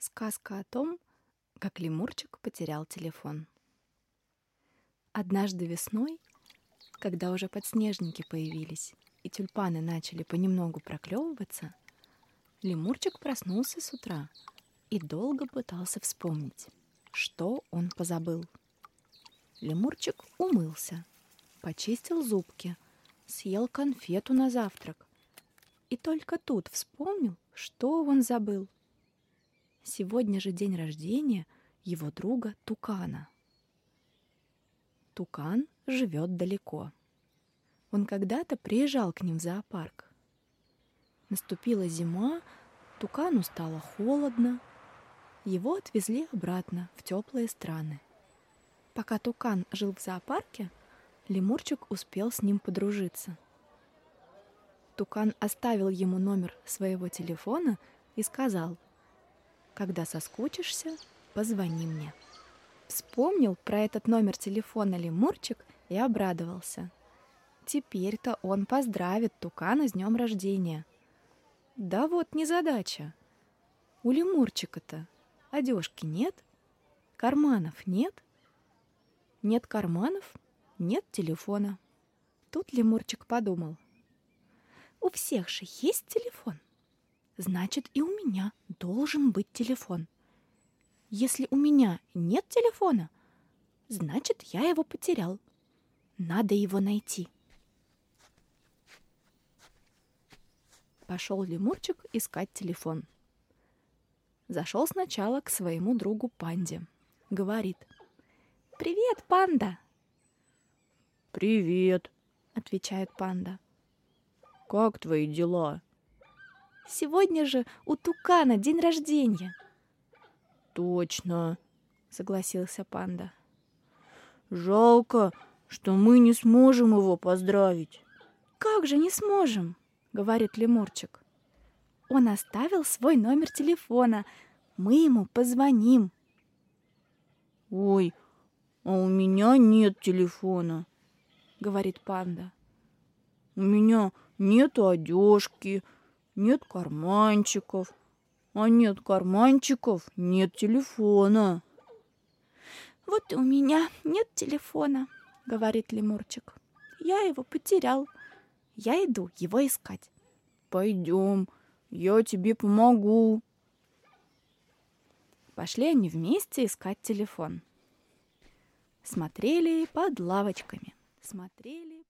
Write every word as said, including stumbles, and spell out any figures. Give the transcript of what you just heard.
Сказка о том, как лемурчик потерял телефон. Однажды весной, когда уже подснежники появились и тюльпаны начали понемногу проклевываться, лемурчик проснулся с утра и долго пытался вспомнить, что он позабыл. Лемурчик умылся, почистил зубки, съел конфету на завтрак и только тут вспомнил, что он забыл. Сегодня же день рождения его друга Тукана. Тукан живет далеко. Он когда-то приезжал к ним в зоопарк. Наступила зима, Тукану стало холодно. Его отвезли обратно в теплые страны. Пока Тукан жил в зоопарке, лемурчик успел с ним подружиться. Тукан оставил ему номер своего телефона и сказал: «Когда соскучишься, позвони мне». Вспомнил про этот номер телефона лемурчик и обрадовался. Теперь-то он поздравит Тукана с днем рождения. Да вот незадача. У лемурчика-то одежки нет, карманов нет. Нет карманов, нет телефона. Тут лемурчик подумал: у всех же есть телефон. Значит, и у меня должен быть телефон. Если у меня нет телефона, значит, я его потерял. Надо его найти. Пошел лемурчик искать телефон. Зашел сначала к своему другу панде. Говорит: «Привет, панда!» «Привет!» — отвечает панда. «Как твои дела?» «Сегодня же у Тукана день рождения». «Точно!» — согласился панда. «Жалко, что мы не сможем его поздравить». «Как же не сможем?» — говорит лемурчик. «Он оставил свой номер телефона. Мы ему позвоним». «Ой, а у меня нет телефона», — говорит панда. «У меня нет одежки, нет карманчиков, а нет карманчиков, нет телефона». «Вот и у меня нет телефона», — говорит лемурчик. «Я его потерял. Я иду его искать». «Пойдем, я тебе помогу». Пошли они вместе искать телефон. Смотрели под лавочками, смотрели